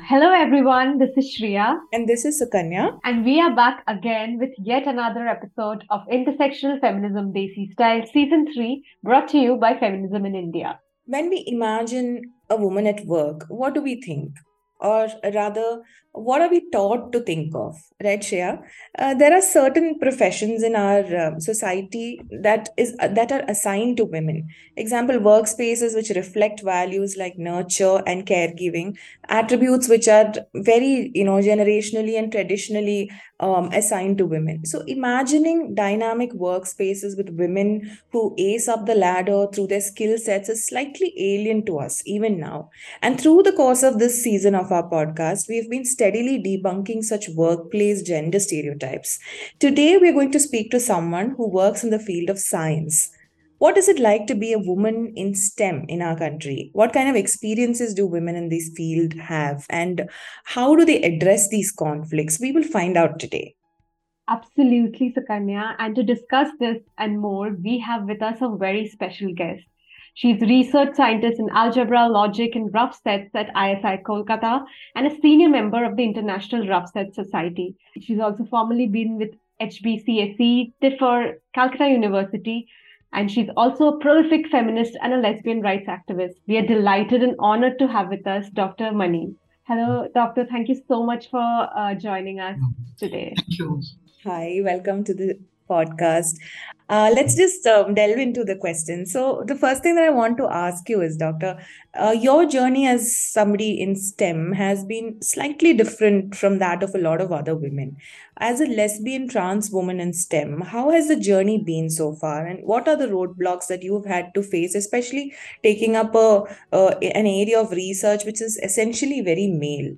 Hello everyone, this is Shreya, And this is Sukanya. and we are back again with yet another episode of Intersectional Feminism Desi Style Season 3, brought to you by Feminism in India. When we imagine a woman at work, what do we think? Or rather, what are we taught to think of? Right, Shreya? There are certain professions in our society that are assigned to women. Example: workspaces which reflect values like nurture and caregiving, attributes which are very generationally and traditionally assigned to women. So, imagining dynamic workspaces with women who ace up the ladder through their skill sets is slightly alien to us even now. And through the course of this season of our podcast, we've been steadily debunking such workplace gender stereotypes. Today, we're going to speak to someone who works in the field of science. What is it like to be a woman in STEM in our country? What kind of experiences do women in this field have? And how do they address these conflicts? We will find out today. Absolutely, Sukanya. And to discuss this and more, we have with us a very special guest. She's research scientist in algebra, logic, and rough sets at ISI Kolkata and a senior member of the International Rough Set Society. She's also formerly been with HBCSE, TIFR, Calcutta University, and she's also a prolific feminist and a lesbian rights activist. We are delighted and honored to have with us Dr. Mani. Hello, Doctor. Thank you so much for joining us today. Thank you. Hi, welcome to the podcast. Let's just delve into the questions. So, the first thing that I want to ask you is, Doctor, your journey as somebody in STEM has been slightly different from that of a lot of other women. As a lesbian trans woman in STEM, how has the journey been so far, and what are the roadblocks that you have had to face, especially taking up an area of research which is essentially very male?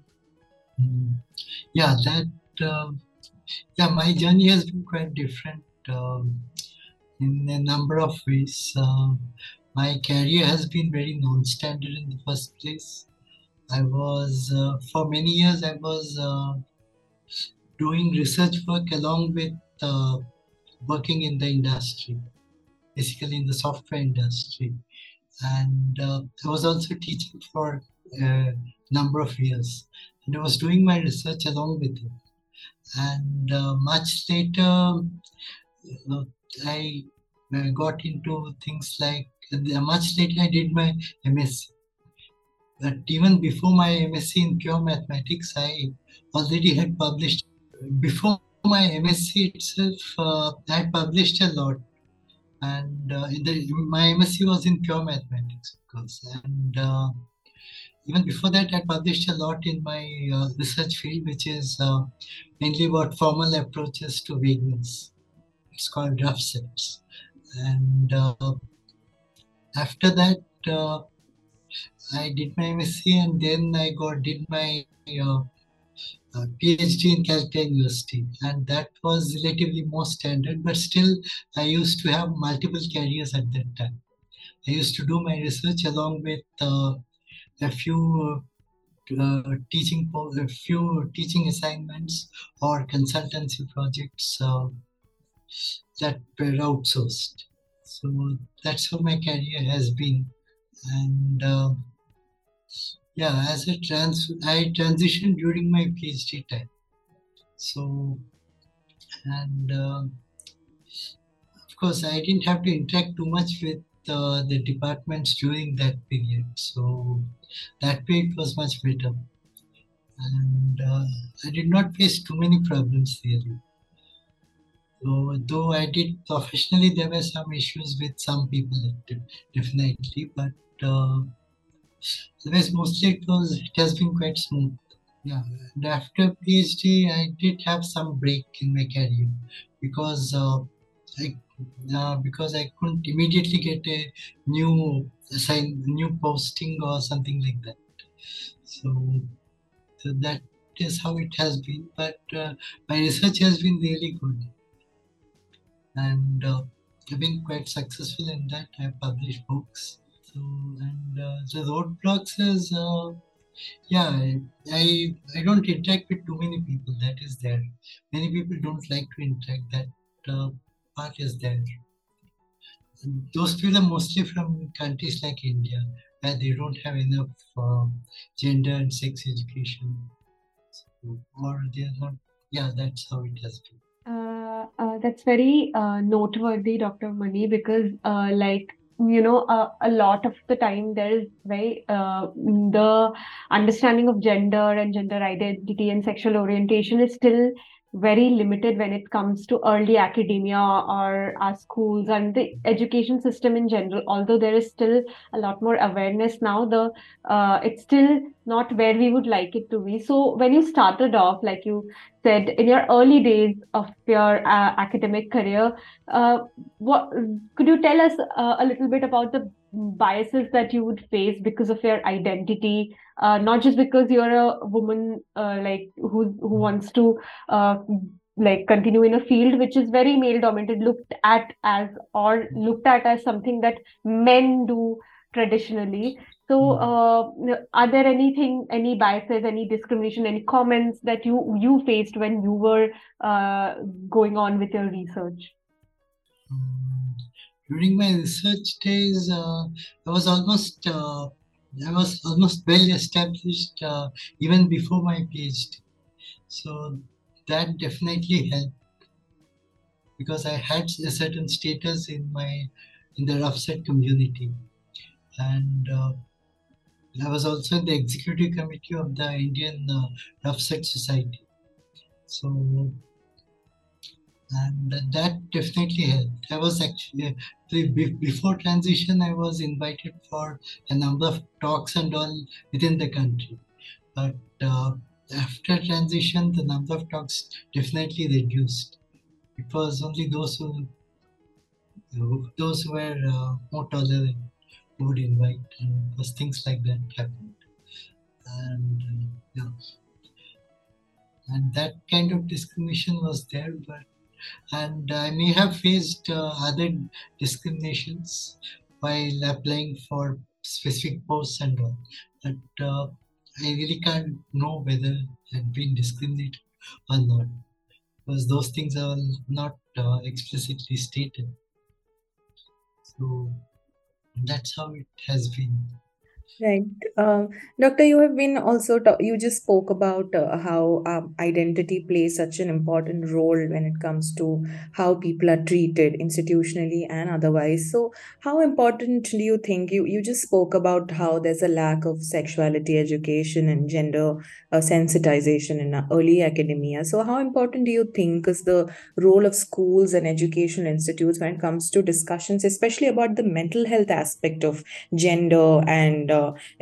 Yeah, my journey has been quite different in a number of ways. My career has been very non-standard in the first place. For many years, I was doing research work along with working in the industry, basically in the software industry. And I was also teaching for a number of years. And I was doing my research along with it. And much later, I got into things like, much later I did my MSc. But even before my MSc in pure mathematics, I already had published. Before my MSc itself, I had published a lot. And my MSc was in pure mathematics, of course. And even before that, I published a lot in my research field, which is mainly about formal approaches to vagueness. It's called rough sets. And after that, I did my MSc, and then I did my PhD in Calcutta University, and that was relatively more standard. But still, I used to have multiple careers at that time. I used to do my research along with a few a few teaching assignments or consultancy projects that were outsourced. So that's how my career has been. And I transitioned during my PhD time. So, and of course, I didn't have to interact too much with the departments during that period. So that way it was much better. And I did not face too many problems really. So, though I did professionally, there were some issues with some people, definitely, but otherwise, mostly it has been quite smooth. Yeah, and after PhD, I did have some break in my career because I because I couldn't immediately get a new posting or something like that. So that is how it has been. But my research has been really good, and I've been quite successful in that. I've published books. So and the roadblocks is yeah, I don't interact with too many people. That is there. Many people don't like to interact. That part is there. And those people are mostly from countries like India. where they don't have enough gender and sex education. So, or they're not, yeah, that's how it has been. That's very noteworthy, Dr. Mani, because a lot of the time there is the understanding of gender and gender identity and sexual orientation is still very limited when it comes to early academia or our schools and the education system in general. Although there is still a lot more awareness now, the it's still not where we would like it to be. So when you started off, like you said, in your early days of your academic career, what could you tell us a little bit about the biases that you would face because of your identity, not just because you're a woman, who wants to continue in a field which is very male dominated, looked at as something that men do traditionally. So, are there any biases, any discrimination, any comments that you faced when you were going on with your research? During my research days, I was almost well established even before my PhD. So that definitely helped because I had a certain status in the rough set community, and I was also in the executive committee of the Indian Rough Set Society. So, and that definitely helped. I was actually before transition, I was invited for a number of talks and all within the country, but after transition, the number of talks definitely reduced. It was only those who were more tolerant who would invite, and because things like that happened, and yeah, and that kind of discrimination was there, but and I may have faced other discriminations while applying for specific posts and all, but I really can't know whether I've been discriminated or not because those things are not explicitly stated. So that's how it has been. Right. Doctor, you have been also, you just spoke about how identity plays such an important role when it comes to how people are treated institutionally and otherwise. So, how important do you think, you just spoke about how there's a lack of sexuality education and gender sensitization in early academia. So, how important do you think is the role of schools and educational institutes when it comes to discussions, especially about the mental health aspect of gender and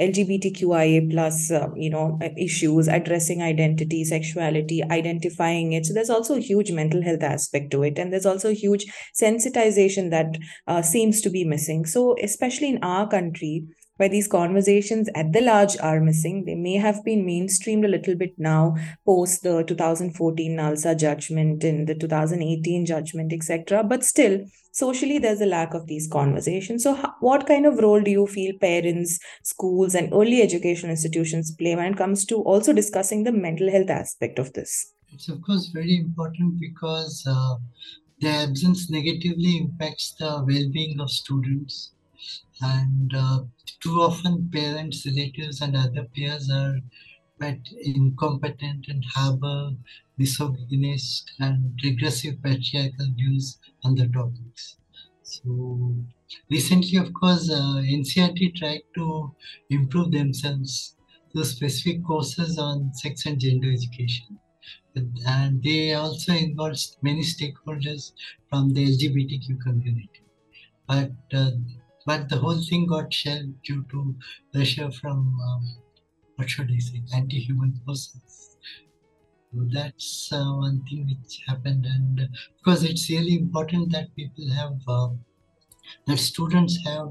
LGBTQIA plus, issues, addressing identity, sexuality, identifying it. So there's also a huge mental health aspect to it, and there's also a huge sensitization that seems to be missing. So especially in our country, where these conversations at the large are missing, they may have been mainstreamed a little bit now post the 2014 NALSA judgment and the 2018 judgment, etc. But still, socially, there's a lack of these conversations. So, what kind of role do you feel parents, schools, and early education institutions play when it comes to also discussing the mental health aspect of this? It's of course very important because the absence negatively impacts the well-being of students, and too often parents, relatives, and other peers are quite incompetent and harbor misogynist and regressive patriarchal views on the topics. So recently, of course, NCERT tried to improve themselves through specific courses on sex and gender education. And they also involved many stakeholders from the LGBTQ community. But but the whole thing got shelved due to pressure from what should I say, anti-human forces. So that's one thing which happened, and because it's really important that people have that students have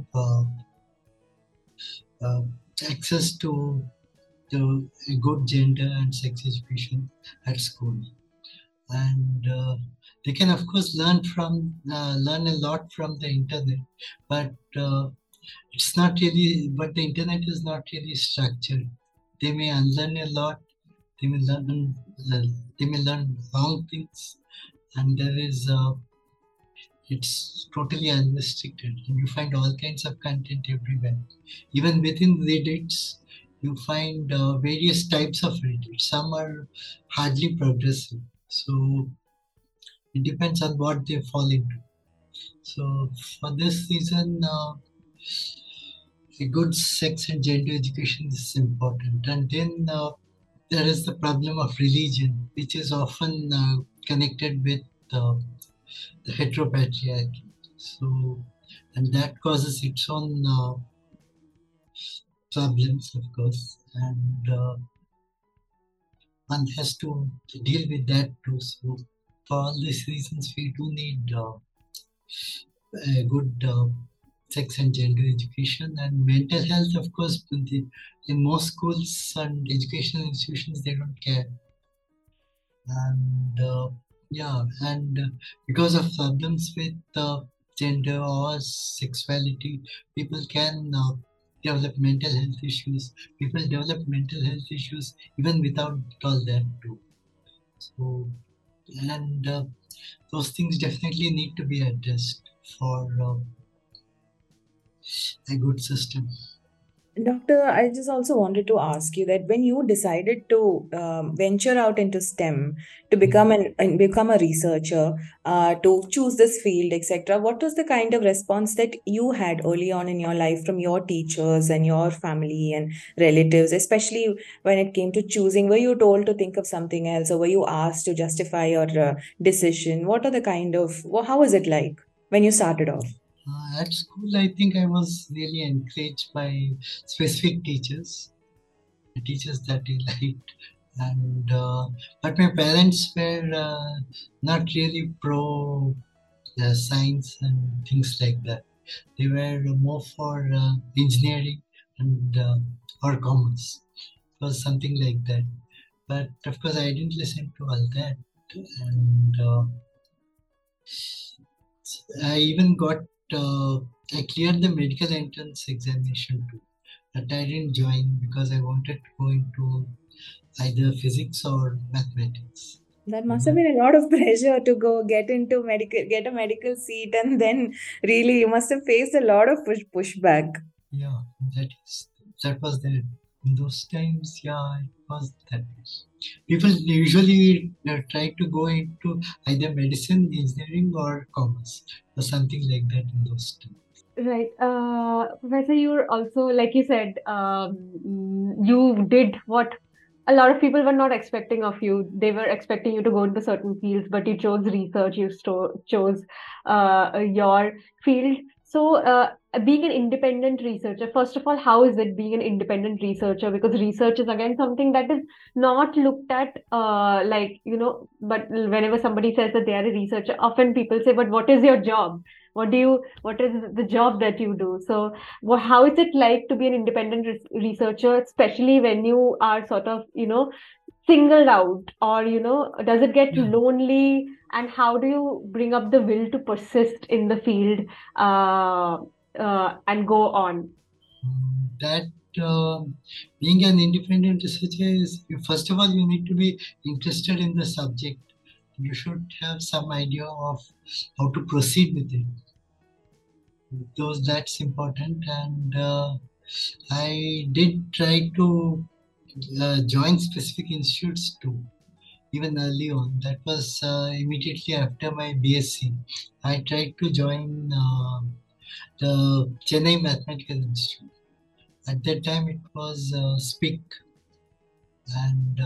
uh, access to a good gender and sex education at school, and they can of course learn a lot from the internet, but it's not really. But the internet is not really structured. They may unlearn a lot. They may learn. Uh, they may learn wrong things, and there is It's totally unrestricted. And you find all kinds of content everywhere. Even within Reddits, you find various types of Reddit. Some are hardly progressive. So it depends on what they fall into. So for this reason, a good sex and gender education is important. And then there is the problem of religion, which is often connected with uh, the heteropatriarchy. So, and that causes its own problems, of course, and one has to deal with that too. So, for all these reasons, we do need a good sex and gender education and mental health. Of course, in most schools and educational institutions, they don't care. And yeah, and because of problems with gender or sexuality, people can develop mental health issues. People develop mental health issues even without all that too. So, and those things definitely need to be addressed for a good system. Doctor, I just also wanted to ask you that when you decided to venture out into STEM to become and become a researcher, to choose this field, etc., what was the kind of response that you had early on in your life from your teachers and your family and relatives, especially when it came to choosing? Were you told to think of something else, or were you asked to justify your decision? What are the kind of, how was it like when you started off? At school, I think I was really encouraged by specific teachers, the teachers that I liked, and but my parents were not really pro science and things like that. They were more for engineering and or commerce. It was something like that. But of course, I didn't listen to all that, and I even got I cleared the medical entrance examination too. But I didn't join because I wanted to go into either physics or mathematics. That must have been a lot of pressure to go get into medical, get a medical seat, and then really you must have faced a lot of pushback. Yeah, that was there. In those times, yeah, it was that. People usually try to go into either medicine, engineering, or commerce, or something like that in those times. Right. Professor, you're also, like you said, you did what a lot of people were not expecting of you. They were expecting you to go into certain fields, but you chose research, chose your field. So, being an independent researcher, first of all, how is it being an independent researcher? Because research is again something that is not looked at, like, but whenever somebody says that they are a researcher, often people say, but what is your job? What is the job that you do? So how is it like to be an independent researcher, especially when you are sort of singled out, or does it get Yeah. lonely, and how do you bring up the will to persist in the field, and go on? That being an independent researcher is, first of all, you need to be interested in the subject. You should have some idea of how to proceed with it. Those That's important, and I did try to join specific institutes too, even early on. That was immediately after my BSc. I tried to join the Chennai Mathematical Institute. At that time, it was SPIC, and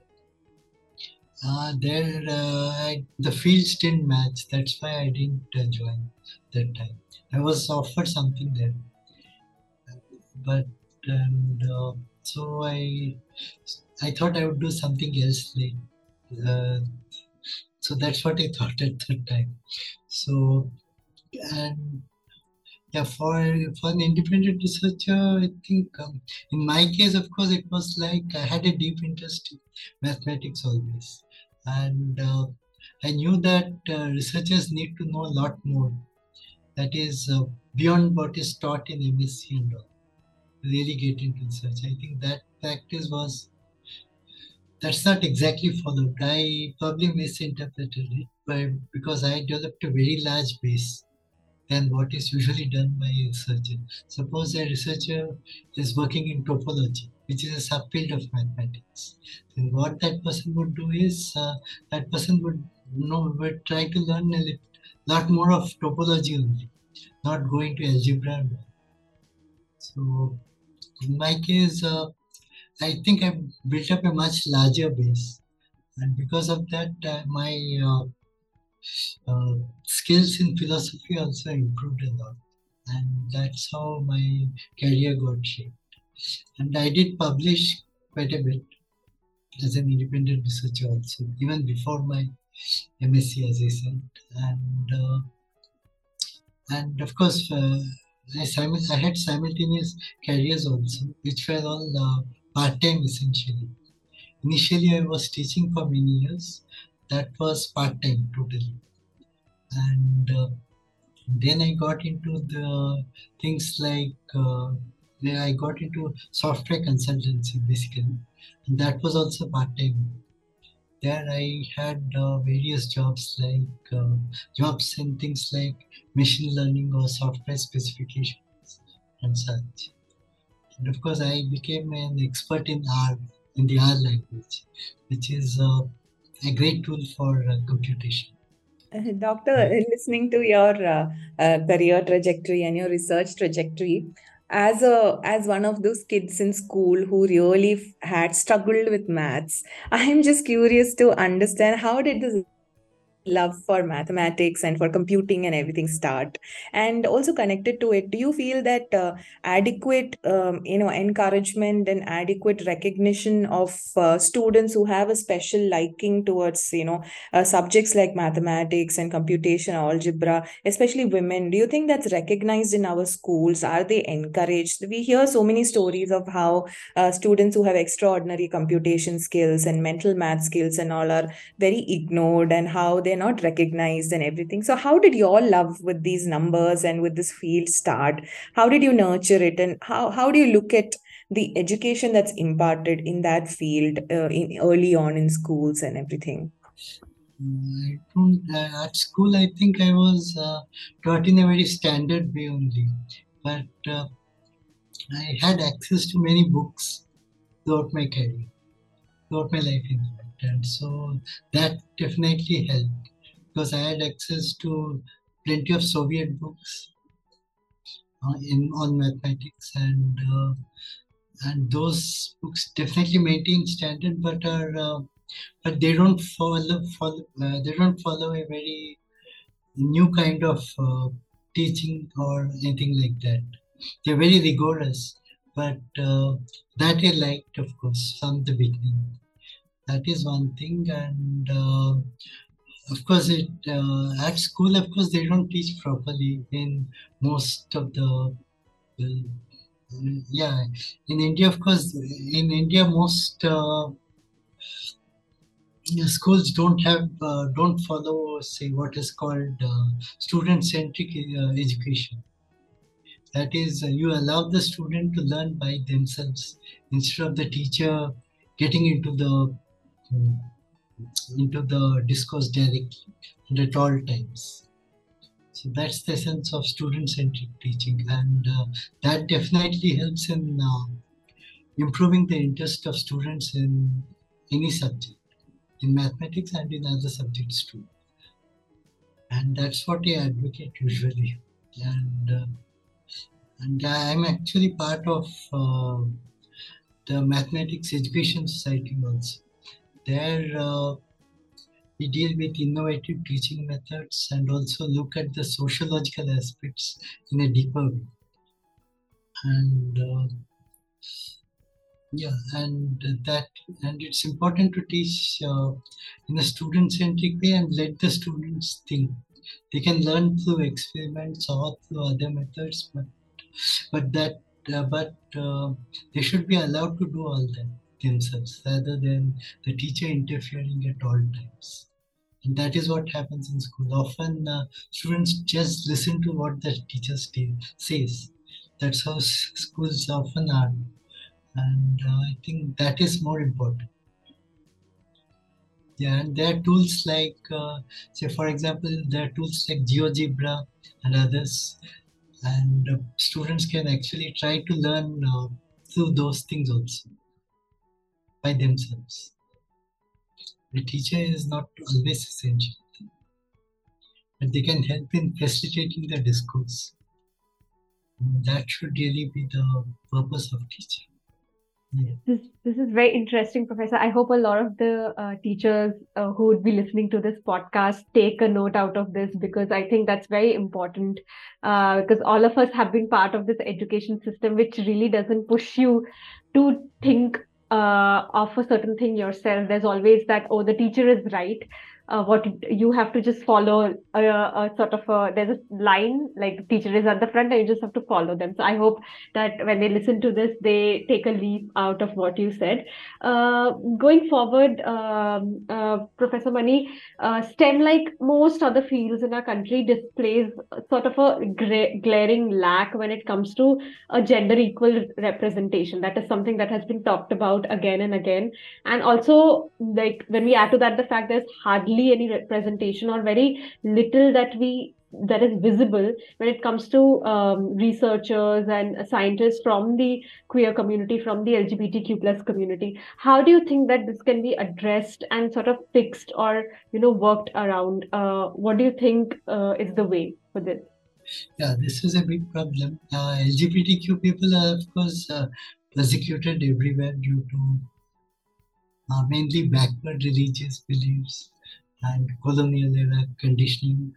the fields didn't match. That's why I didn't join that time. I was offered something there, but and so I thought I would do something else later. Uh, so that's what I thought at that time. So, and yeah, for an independent researcher, I think in my case, of course, it was like I had a deep interest in mathematics always, and I knew that researchers need to know a lot more. That is beyond what is taught in MSc and all. Really get into research. I think that practice was That's not exactly followed. I probably misinterpreted it because I developed a very large base than what is usually done by a researcher. Suppose a researcher is working in topology, which is a subfield of mathematics. Then what that person would do is that person would try to learn a lot more of topology only, not go into algebra. So in my case, I think I built up a much larger base, and because of that, my uh, skills in philosophy also improved a lot, and that's how my career got shaped. And I did publish quite a bit as an independent researcher also, even before my MSc, as I said, and uh, and of course, I had simultaneous careers also, which were all part-time essentially. Initially, I was teaching for many years. That was part-time totally, and then I got into the things like I got into software consultancy basically, and that was also part-time. There I had various jobs like jobs in things like machine learning or software specifications and such. And of course, I became an expert in R, in the R language, which is a great tool for computation. Doctor, listening to your career trajectory and your research trajectory, as one of those kids in school who really had struggled with maths, I'm just curious to understand how did this love for mathematics and for computing and everything start? And also connected to it, do you feel that adequate encouragement and adequate recognition of students who have a special liking towards subjects like mathematics and computation, algebra, especially women, do you think that's recognized in our schools? Are they encouraged? We hear so many stories of how students who have extraordinary computation skills and mental math skills and all are very ignored, and how they're not recognized and everything. So how did your love with these numbers and with this field start? How did you nurture it, and how do you look at the education that's imparted in that field in early on in schools and everything? I don't, at school, I think I was taught in a very standard way only, but I had access to many books throughout my career, throughout my life, in fact. And so that definitely helped because I had access to plenty of Soviet books on mathematics, and those books definitely maintain standard, but they don't follow a very new kind of teaching or anything like that. They're very rigorous, but that I liked, of course, from the beginning. That is one thing, and of course, it at school, of course, they don't teach properly in most of the. Yeah, in India, of course, in India, most schools don't follow, say, what is called student-centric education. That is, you allow the student to learn by themselves instead of the teacher getting mm, into the discourse directly and at all times. So that's the essence of student-centric teaching, and that definitely helps in improving the interest of students in any subject, in mathematics and in other subjects too. And that's what I advocate usually. And I'm actually part of the Mathematics Education Society also. There we deal with innovative teaching methods and also look at the sociological aspects in a deeper way. And yeah, and it's important to teach in a student-centric way and let the students think. They can learn through experiments or through other methods, but that but they should be allowed to do all that themselves rather than the teacher interfering at all times. And that is what happens in school. Often students just listen to what the teacher says. That's how schools often are, and I think that is more important. Yeah, and there are tools like, say, for example, there are tools like GeoGebra and others, and students can actually try to learn through those things also by themselves. The teacher is not always essential, but they can help in facilitating the discourse. That should really be the purpose of teaching. Yeah. This is very interesting, Professor. I hope a lot of the teachers who would be listening to this podcast take a note out of this, because I think that's very important. Because all of us have been part of this education system, which really doesn't push you to think of a certain thing yourself. There's always that, oh, the teacher is right. What you have to just follow a sort of there's a line, like the teacher is at the front and you just have to follow them. So I hope that when they listen to this, they take a leap out of what you said. Going forward, Professor Mani, STEM, like most other fields in our country, displays sort of a glaring lack when it comes to a gender equal representation. That is something that has been talked about again and again. And also, like when we add to that the fact there's hardly any representation or very little that is visible when it comes to researchers and scientists from the queer community, from the LGBTQ plus community. How do you think that this can be addressed and sort of fixed or worked around? What do you think is the way for this? Yeah, this is a big problem. LGBTQ people are, of course, persecuted everywhere due to mainly backward religious beliefs and colonial era conditioning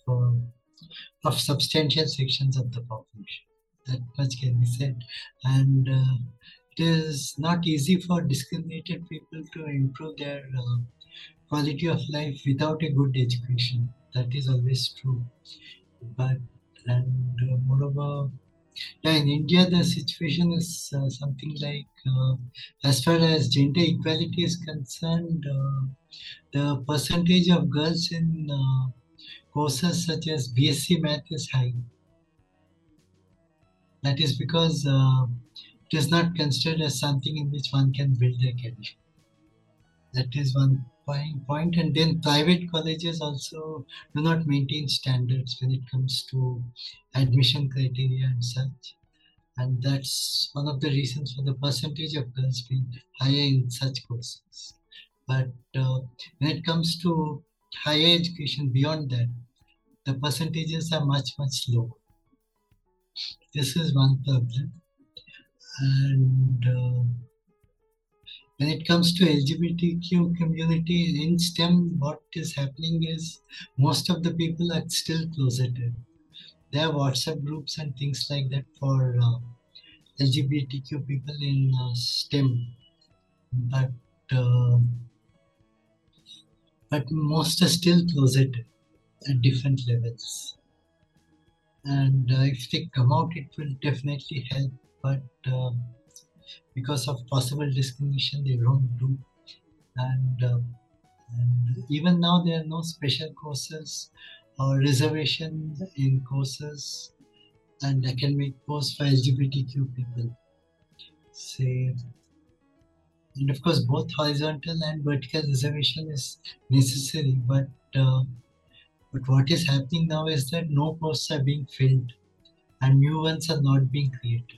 of substantial sections of the population. That much can be said. And it is not easy for discriminated people to improve their quality of life without a good education. That is always true. But, and moreover, yeah, in India, the situation is something like, as far as gender equality is concerned, the percentage of girls in courses such as BSc Math is high. That is because it is not considered as something in which one can build a career. That is one point. And then private colleges also do not maintain standards when it comes to admission criteria and such. And that's one of the reasons for the percentage of girls being higher in such courses. But when it comes to higher education beyond that, the percentages are much, much lower. This is one problem. And when it comes to LGBTQ community in STEM, what is happening is most of the people are still closeted. There are WhatsApp groups and things like that for LGBTQ people in STEM, but uh, most are still closeted at different levels. And if they come out, it will definitely help. But because of possible discrimination, they don't do. And even now, there are no special courses or reservations in courses and academic course for LGBTQ people. Say, and of course, both horizontal and vertical reservation is necessary. But what is happening now is that no posts are being filled, and new ones are not being created.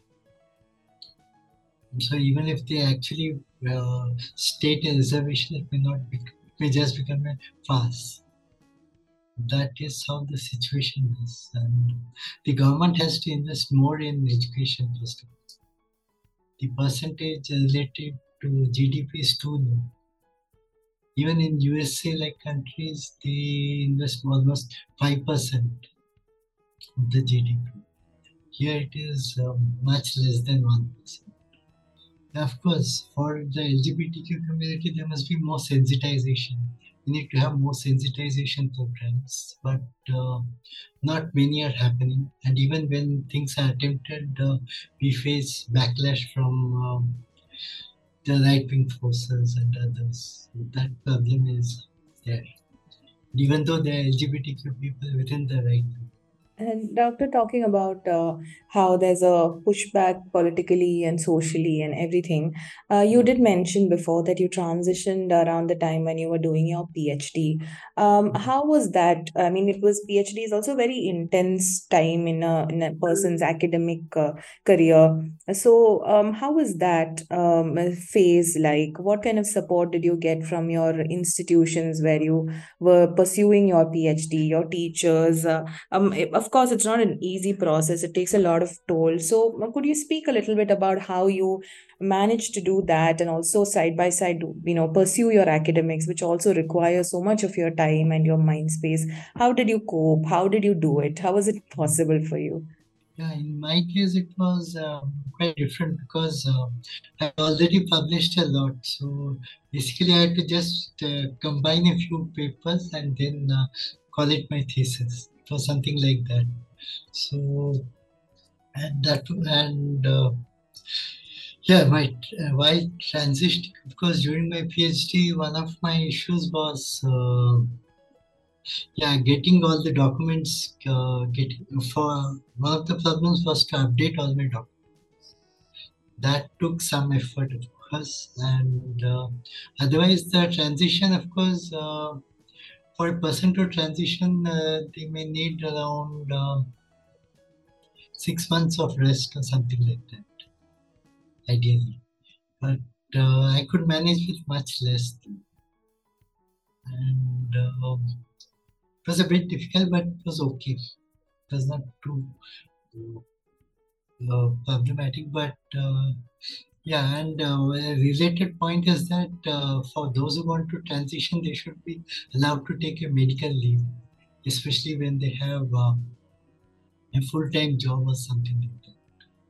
So even if they actually state a reservation, it may not be. It may just become a farce. That is how the situation is, and the government has to invest more in education first of all. The percentage relative to GDP is too low. Even in USA like countries, they invest almost 5% of the GDP. Here it is much less than 1%. Of course, for the LGBTQ community, there must be more sensitization. We need to have more sensitization programs, but not many are happening. And even when things are attempted, we face backlash from the right-wing forces and others. That problem is there. Even though there are LGBTQ people within the right wing. And Doctor, talking about how there's a pushback politically and socially and everything, you did mention before that you transitioned around the time when you were doing your PhD. How was that? I mean, it was PhD is also a very intense time in a person's academic career. So, how was that phase like? What kind of support did you get from your institutions where you were pursuing your PhD, your teachers? Of course, it's not an easy process. It takes a lot of toll. So, could you speak a little bit about how you managed to do that, and also side by side, pursue your academics, which also requires so much of your time and your mind space? How did you cope? How did you do it? How was it possible for you? Yeah, in my case, it was quite different because I already published a lot. So basically, I had to just combine a few papers and then call it my thesis. It was something like that. So and yeah, my while transitioning, because during my PhD, one of my issues was yeah, getting all the documents. Getting for one of the problems was to update all my documents. That took some effort, of course, and otherwise the transition, of course, for a person to transition, they may need around 6 months of rest or something like that, ideally. But I could manage with much less, and it was a bit difficult, but it was okay. It was not too problematic, but yeah, and a related point is that for those who want to transition, they should be allowed to take a medical leave, especially when they have a full-time job or something like that.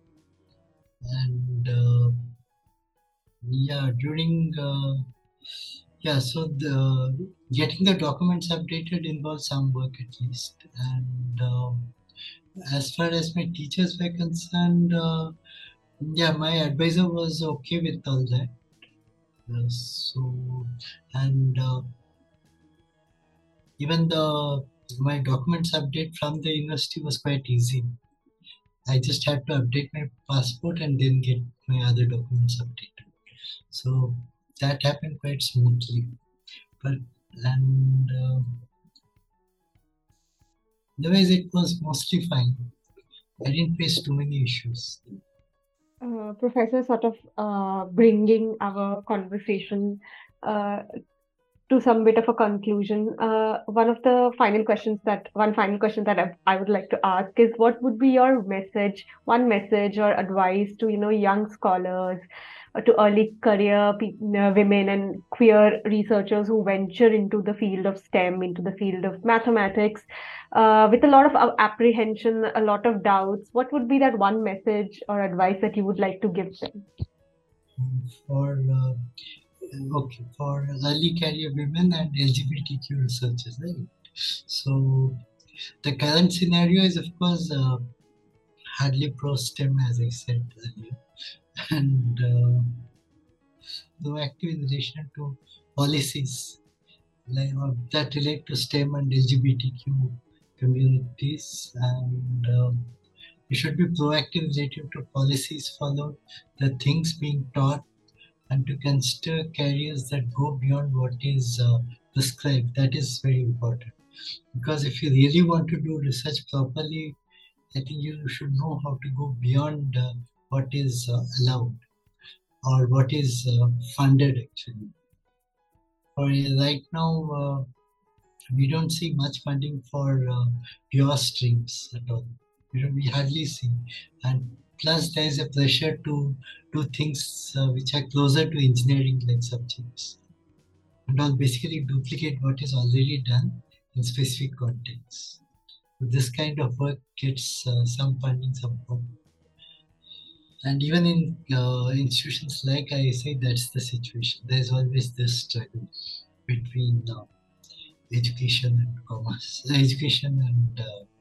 And yeah, during yeah, so the getting the documents updated involves some work at least. And as far as my teachers were concerned, yeah, my advisor was okay with all that. So, and even the my documents update from the university was quite easy. I just had to update my passport and then get my other documents updated. So that happened quite smoothly. But and otherwise it was mostly fine. I didn't face too many issues. Professor, sort of bringing our conversation uh, to some bit of a conclusion, one final question that I would like to ask is, what would be your message, one message or advice to, young scholars, to early career women and queer researchers who venture into the field of STEM, into the field of mathematics, with a lot of apprehension, a lot of doubts? What would be that one message or advice that you would like to give them? For okay, for early career women and LGBTQ researchers, right? So the current scenario is, of course, hardly pro STEM, as I said earlier, and though active in relation to policies like that relate to STEM and LGBTQ communities, and we should be proactive relative to policies followed, the things being taught, and to consider careers that go beyond what is prescribed. That is very important, because if you really want to do research properly, I think you should know how to go beyond what is allowed or what is funded actually. For right now, we don't see much funding for pure streams at all. We hardly see, and plus there is a pressure to do things which are closer to engineering like subjects, and all basically duplicate what is already done in specific contexts. So this kind of work gets some funding support, and even in institutions like ISI, that's the situation. There's always this struggle between education and commerce, education and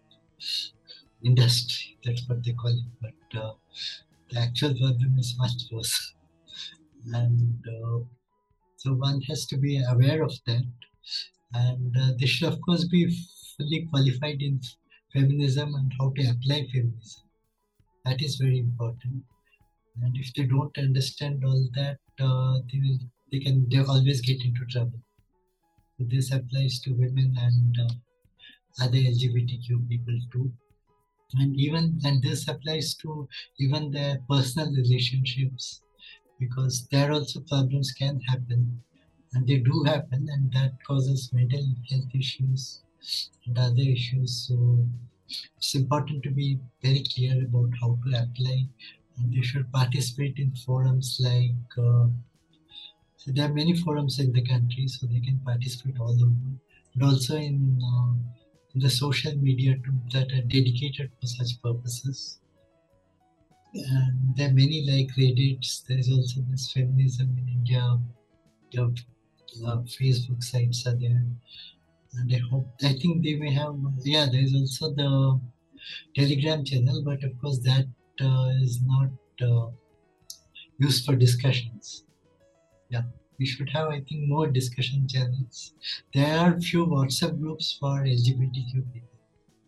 industry. That's what they call it. But the actual problem is much worse. And so one has to be aware of that. And they should, of course, be fully qualified in feminism and how to apply feminism. That is very important. And if they don't understand all that, they always get into trouble. So this applies to women and other LGBTQ people too. And this applies to even their personal relationships, because there also problems can happen, and they do happen, and that causes mental health issues and other issues. So it's important to be very clear about how to apply, and they should participate in forums like so there are many forums in the country, so they can participate all over, and also in the social media too, that are dedicated for such purposes. And there are many like Reddit. There's also this feminism in India. Your Facebook sites are there, and I think they may have. Yeah, there's also the Telegram channel, but of course that is not used for discussions. Yeah, we should have, I think, more discussion channels. There are few WhatsApp groups for LGBTQ people,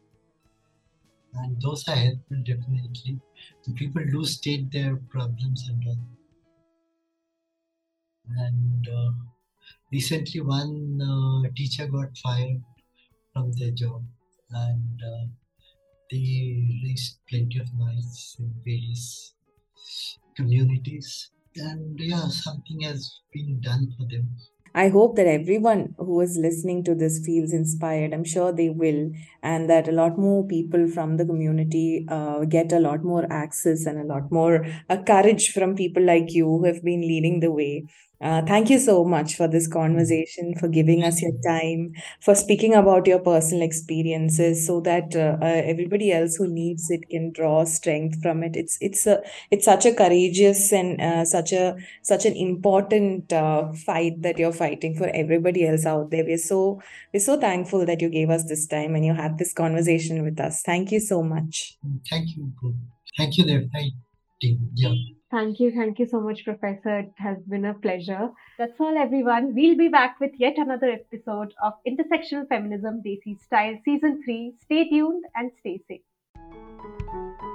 and those are helpful definitely. People do state their problems and all. And recently, one teacher got fired from their job, and they raised plenty of noise in various communities. And yeah, something has been done for them. I hope that everyone who is listening to this feels inspired. I'm sure they will, and that a lot more people from the community get a lot more access and a lot more courage from people like you who have been leading the way. Thank you so much for this conversation, for giving us your time, for speaking about your personal experiences, so that everybody else who needs it can draw strength from it. It's such a courageous and such an important fight that you're fighting for everybody else out there. We're so thankful that you gave us this time and you had this conversation with us. Thank you so much. Thank you. Thank you, the FI team. Yeah. Thank you. Thank you so much, Professor. It has been a pleasure. That's all, everyone. We'll be back with yet another episode of Intersectional Feminism Desi Style Season 3. Stay tuned and stay safe.